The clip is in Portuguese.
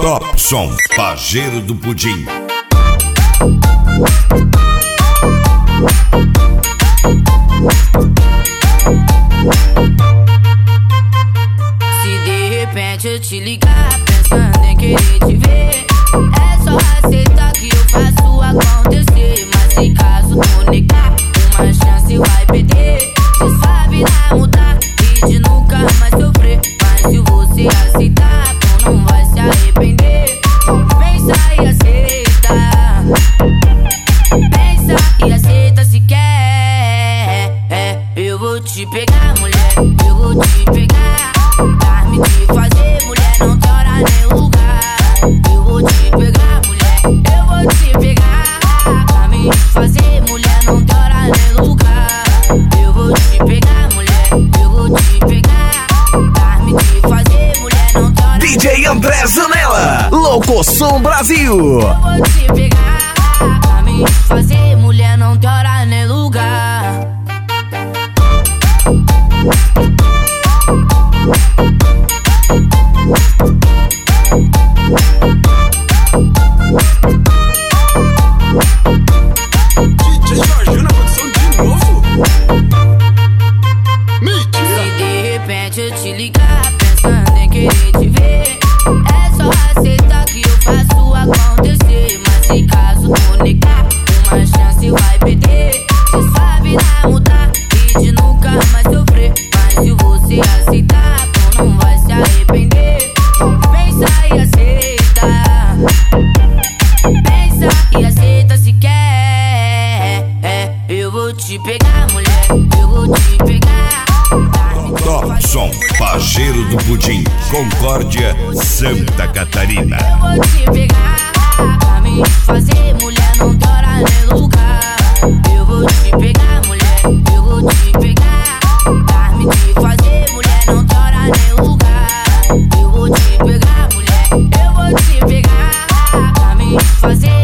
Robson, pajeiro do pudim. Se de repente eu te ligar pensando em querer te ver, é só aceitar que eu faço acontecer. Mas se caso tu negar, uma chance vai perder. Cê sabe não mudar e de nunca mais sofrer. Mas se você aceitar, tu não vai se arrepender. Pensa e aceita, pensa e aceita se quer. Eu vou te pegar, mulher, eu vou te pegar. Pra me te fazer, mulher, não tem hora nem lugar. Eu vou te pegar, mulher, eu vou te pegar. Pra me te fazer, mulher, não tem hora nem lugar. Eu vou te pegar, mulher, eu vou te pegar. Pra me te fazer, mulher, não tem hora. DJ André Zanella, Locoção Brasil. Eu vou te pegar. Pra me te fazer, mulher, não tem hora nem lugar. DJ Jorginho na produção de novo. Se de repente eu te ligar pensando em querer te ver, é só aceitar que eu faço acontecer. Mas se caso tu negar, uma chance vai perder. Cê sabe não mudar e de nunca mais sofrer. Mas se você aceitar, tu não vai se arrepender. Pensa e aceita, pensa e aceita se quer. Eu vou te pegar, mulher, eu vou te pegar. Robson, pajeiro do pudim, Concórdia, Santa Catarina. Eu vou te pegar. Pra me fazer, mulher, não tem hora nem lugar. Eu vou te pegar, mulher, eu vou te pegar. Pra me fazer, mulher, não tem hora nem lugar. Eu vou te pegar, mulher, eu vou te pegar. Pra me fazer,